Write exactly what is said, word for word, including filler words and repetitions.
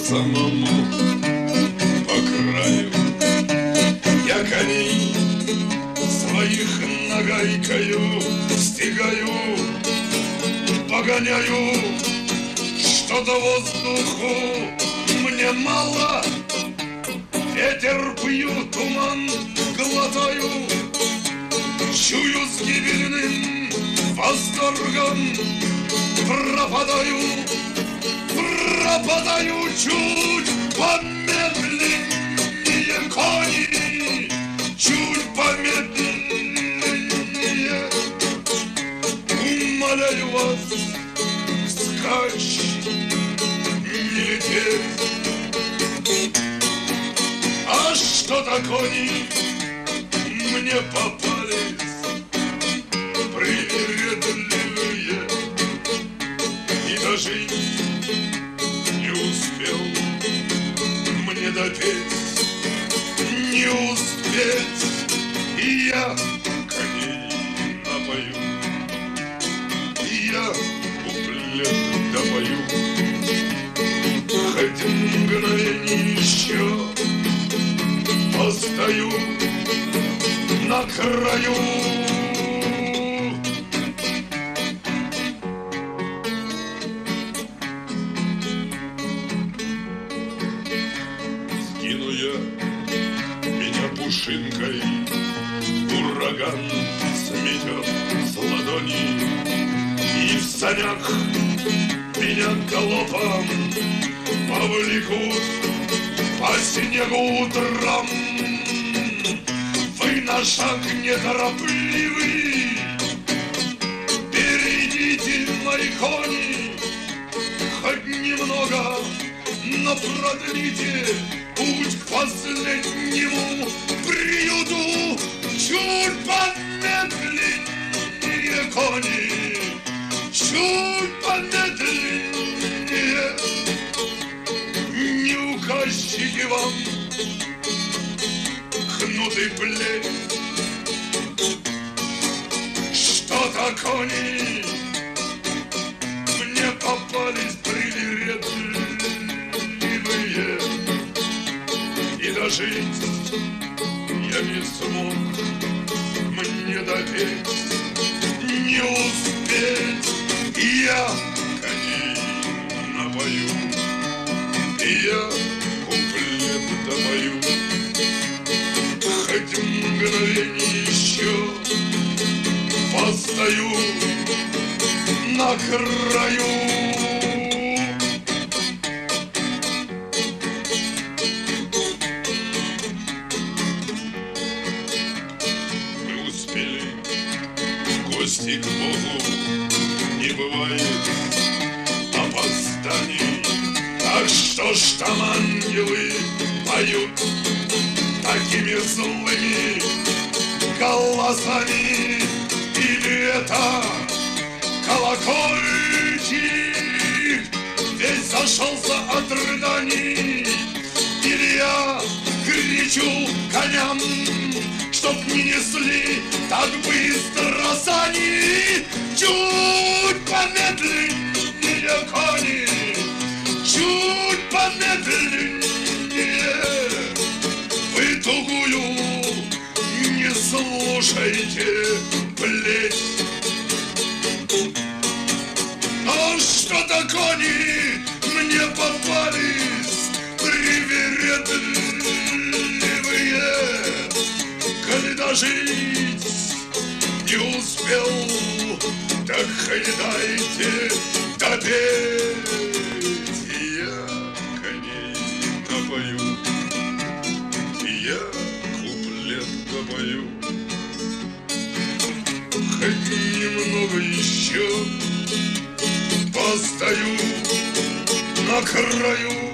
самому по краю. Я коней своих нагайкою стигаю, погоняю, что-то воздуху мне мало. Ветер пью, туман глотаю, чую с гибельным восторгом. Пропадаю, пропадаю чуть помедленнее кони, чуть помедленнее. Умоляю вас, вскачь, не лететь. А что-то кони мне попались привередливые, и дожить не успел мне допеть, не успеть, и я коней напою, и я куплет допою. Хоть мгновение еще постою на краю. Скину я меня пушинкой, ураган сметет с ладони, и в санях меня галопом повлекут по снегу утром. Вы на шаг неторопливый, перейдите, мои кони, хоть немного, но продлите путь к последнему приюту. Чуть помедленнее, кони, чуть помедленнее. Не указчики вам кнуты плеть, что-то кони мне попались привередливые, и дожить я не смог мне допеть, не успеть, и я коней напою, и я куплет допою. Хоть мгновение еще постою на краю. Мы успели в гости к Богу, не бывает опозданий. Так что ж там ангелы поют такими злыми голосами, или это колокольчик весь зашелся от рыданий, или я кричу коням, чтоб не несли так быстро сани. Чуть помедленнее, кони, чуть помедленнее. Вы тугую не слушайте плеть. Но что-то кони мне попались привередливые, коли дожить не успел, так хоть дайте допеть. Я коней напою, я куплет допою. Хоть немного еще постою на краю.